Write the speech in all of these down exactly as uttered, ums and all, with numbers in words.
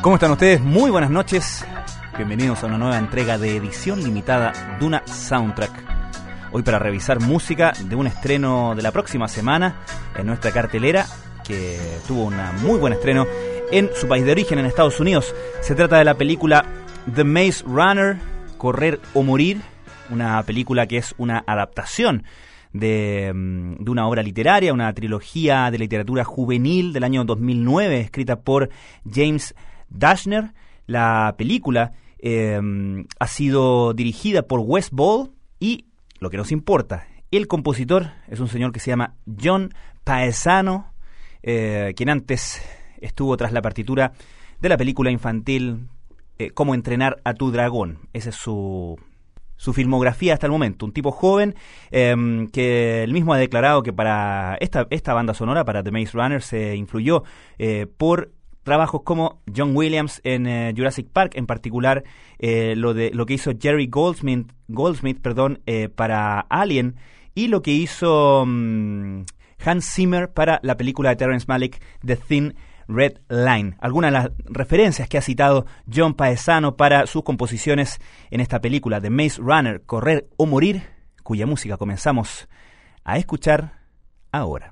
¿Cómo están ustedes? Muy buenas noches. Bienvenidos a una nueva entrega de edición limitada Duna Soundtrack. Hoy para revisar música de un estreno de la próxima semana en nuestra cartelera, que tuvo un muy buen estreno en su país de origen, en Estados Unidos. Se trata de la película The Maze Runner, Correr o Morir, una película que es una adaptación de, de una obra literaria, una trilogía de literatura juvenil del año dos mil nueve, escrita por James Dashner. La película eh, ha sido dirigida por Wes Ball y, lo que nos importa, el compositor es un señor que se llama John Paesano, eh, quien antes estuvo tras la partitura de la película infantil eh, Cómo entrenar a tu dragón. Esa es su, su filmografía hasta el momento. Un tipo joven eh, que él mismo ha declarado que para esta, esta banda sonora, para The Maze Runner, se influyó eh, por trabajos como John Williams en eh, Jurassic Park, en particular eh, lo de lo que hizo Jerry Goldsmith, Goldsmith perdón, eh, para Alien, y lo que hizo um, Hans Zimmer para la película de Terrence Malick, The Thin Red Line. Algunas de las referencias que ha citado John Paesano para sus composiciones en esta película, The Maze Runner, Correr o Morir, cuya música comenzamos a escuchar ahora.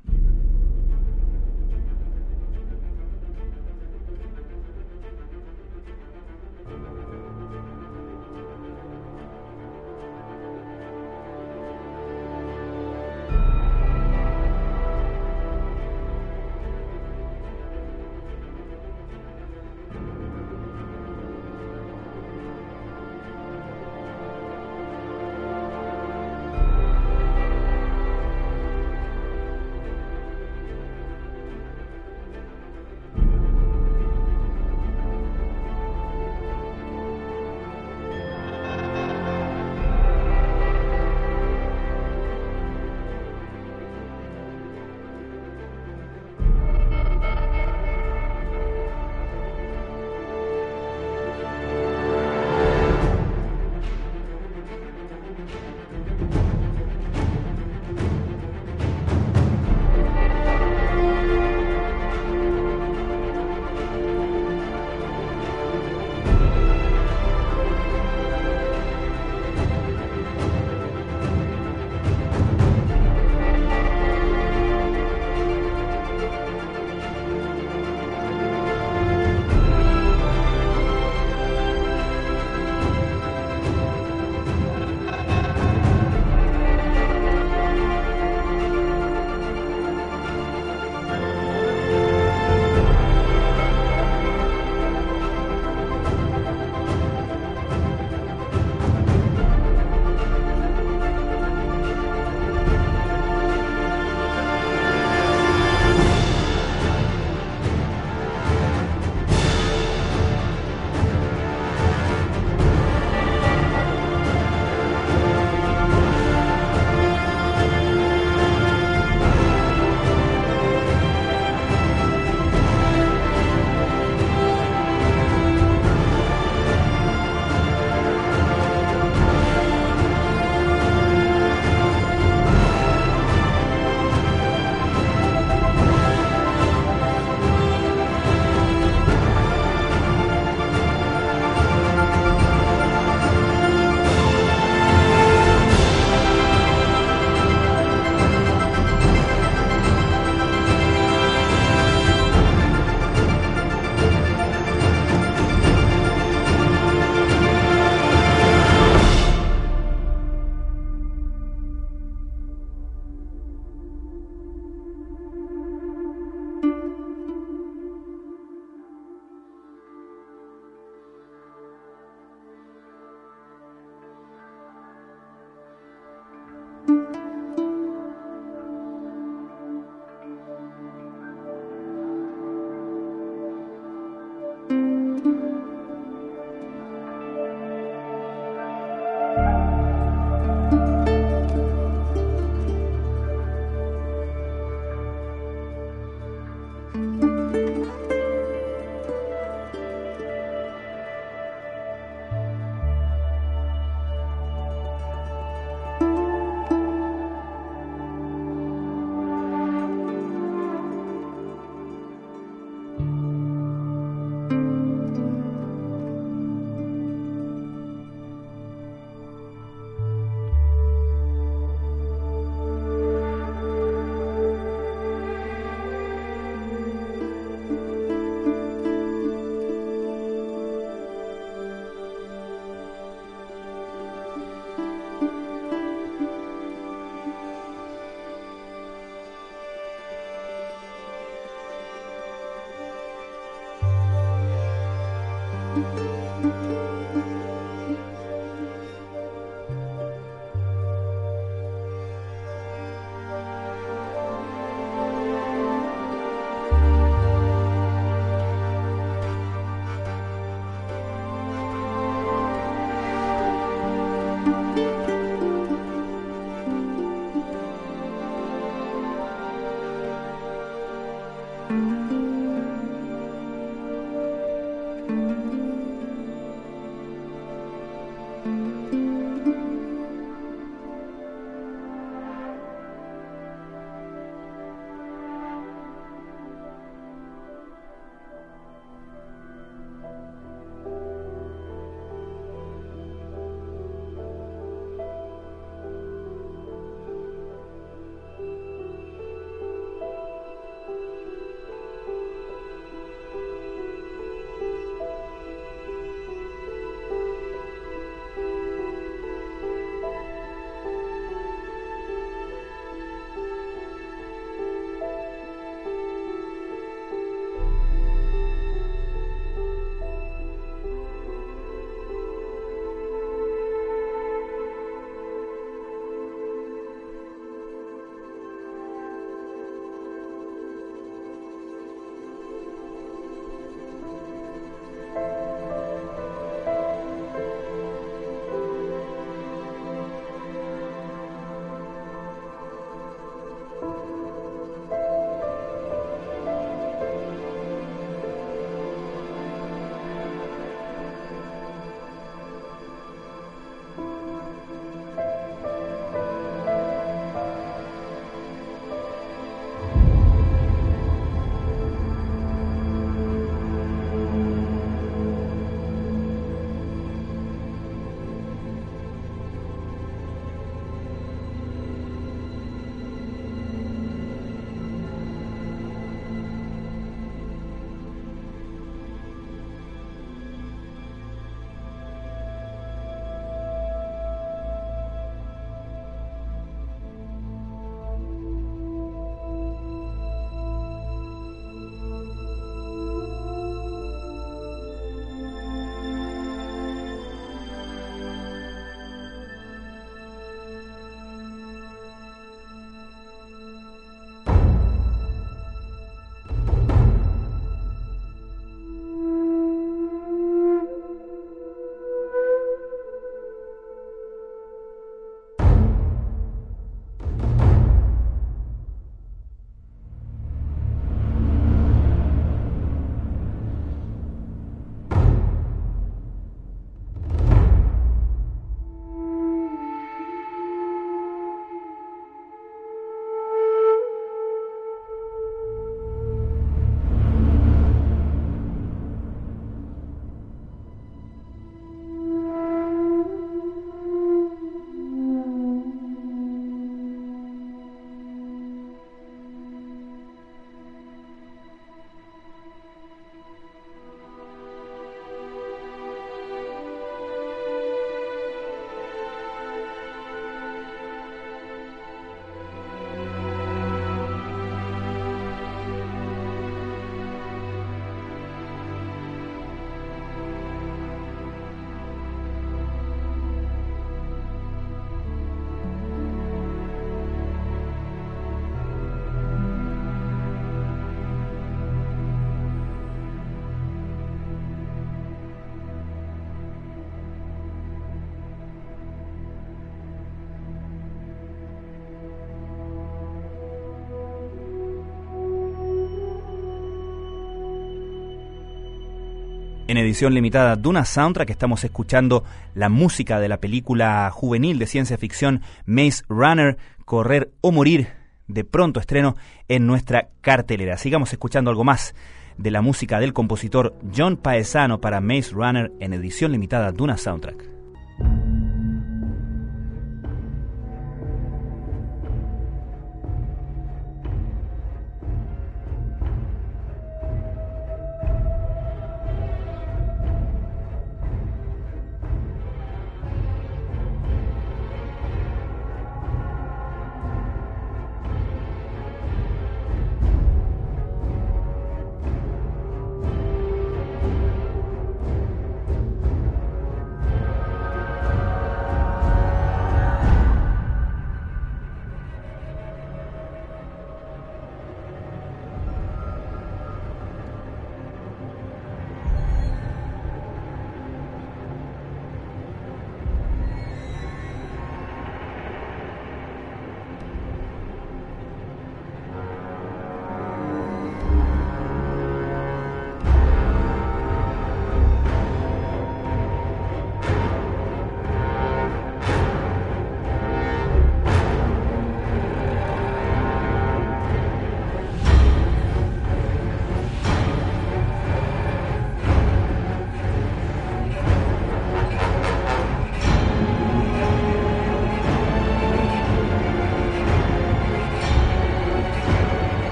En edición limitada Duna Soundtrack estamos escuchando la música de la película juvenil de ciencia ficción Maze Runner, Correr o Morir, de pronto estreno en nuestra cartelera. Sigamos escuchando algo más de la música del compositor John Paesano para Maze Runner en edición limitada Duna Soundtrack.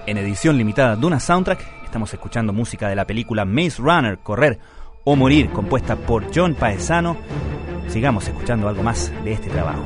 En edición limitada Duna Soundtrack estamos escuchando música de la película Maze Runner, Correr o Morir, compuesta por John Paesano. Sigamos escuchando algo más de este trabajo.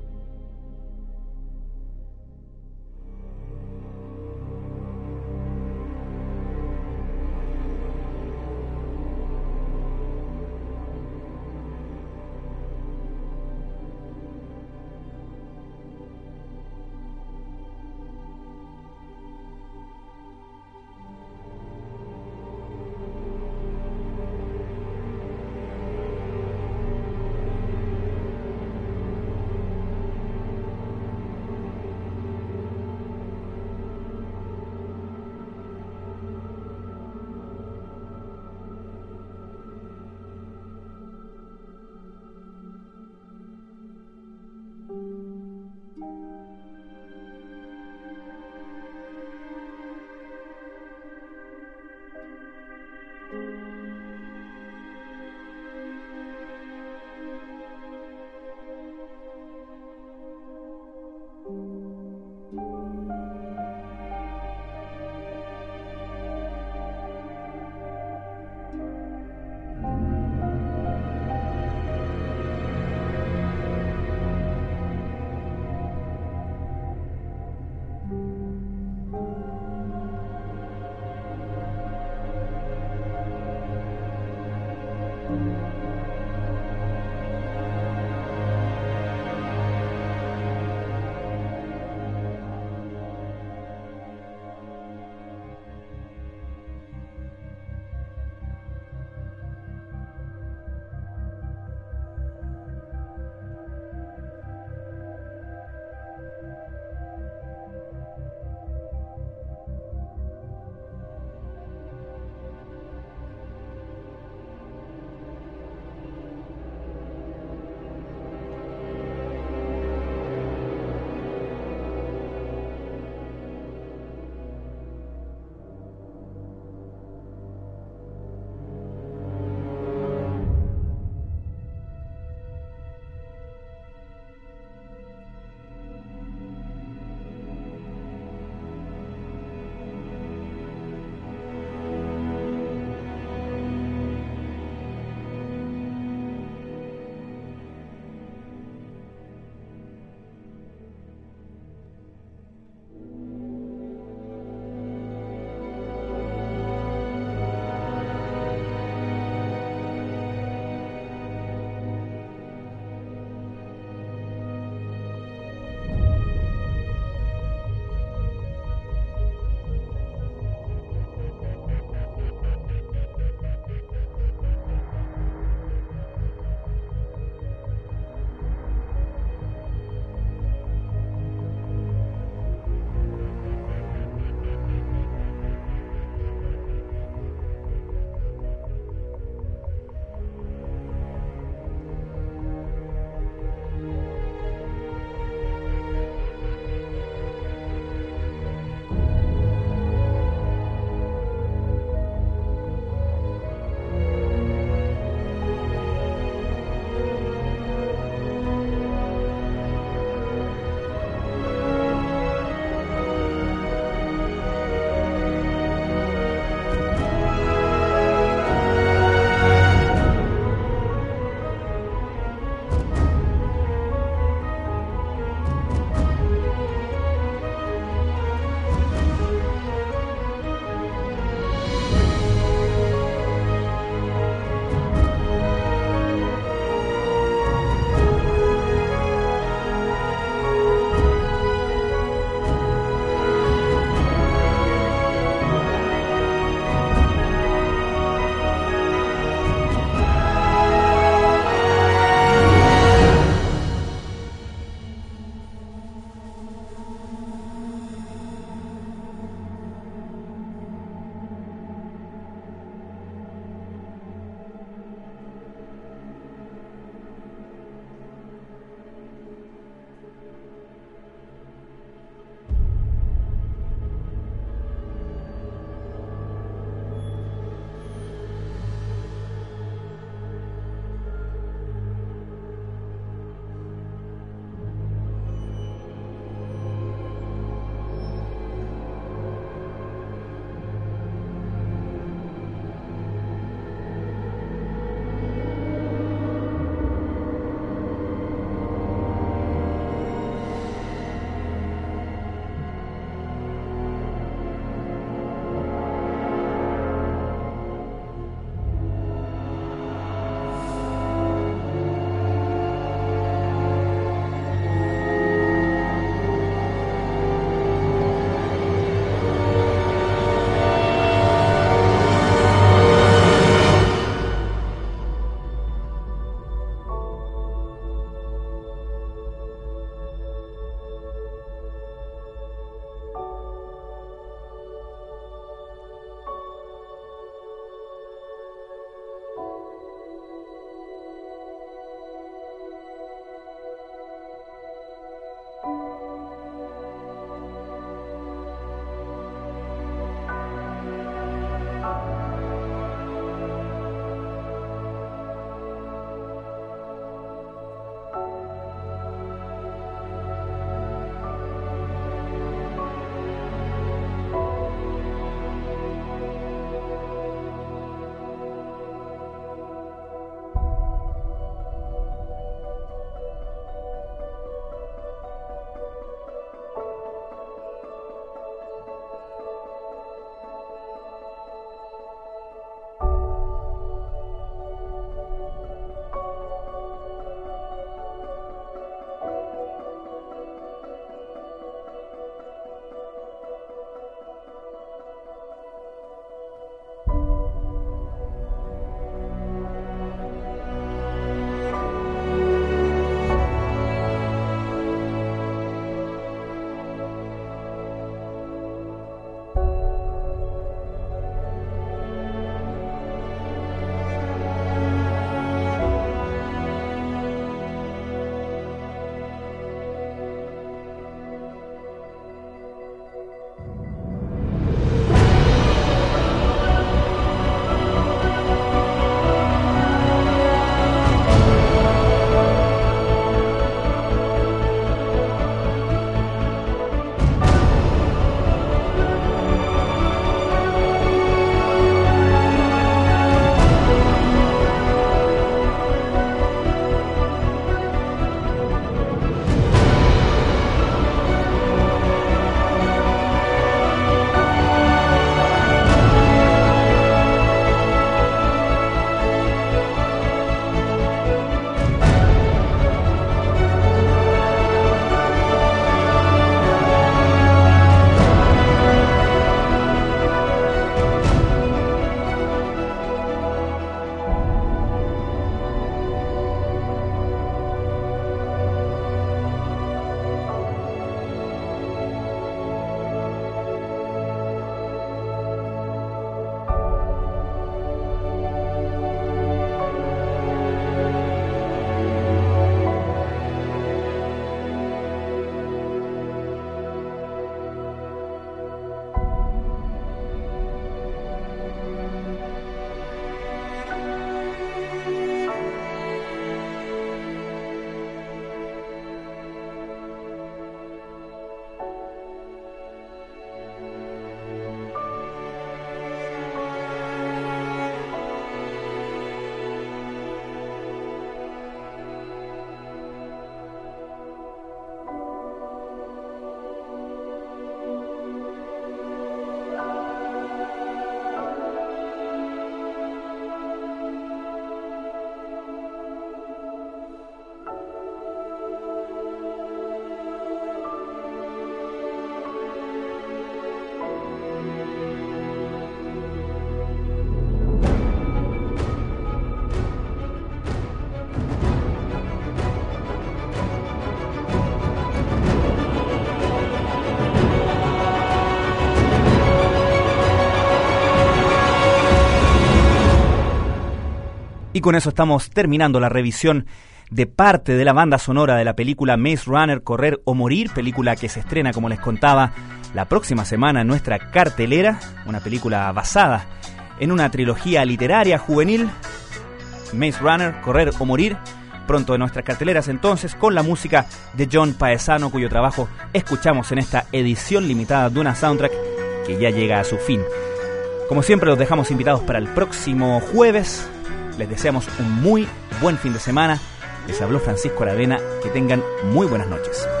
Y con eso estamos terminando la revisión de parte de la banda sonora de la película Maze Runner, Correr o Morir, película que se estrena, como les contaba, la próxima semana en nuestra cartelera, una película basada en una trilogía literaria juvenil, Maze Runner, Correr o Morir, pronto en nuestras carteleras entonces, con la música de John Paesano, cuyo trabajo escuchamos en esta edición limitada de una soundtrack que ya llega a su fin. Como siempre, los dejamos invitados para el próximo jueves. Les deseamos un muy buen fin de semana. Les habló Francisco Aravena. Que tengan muy buenas noches.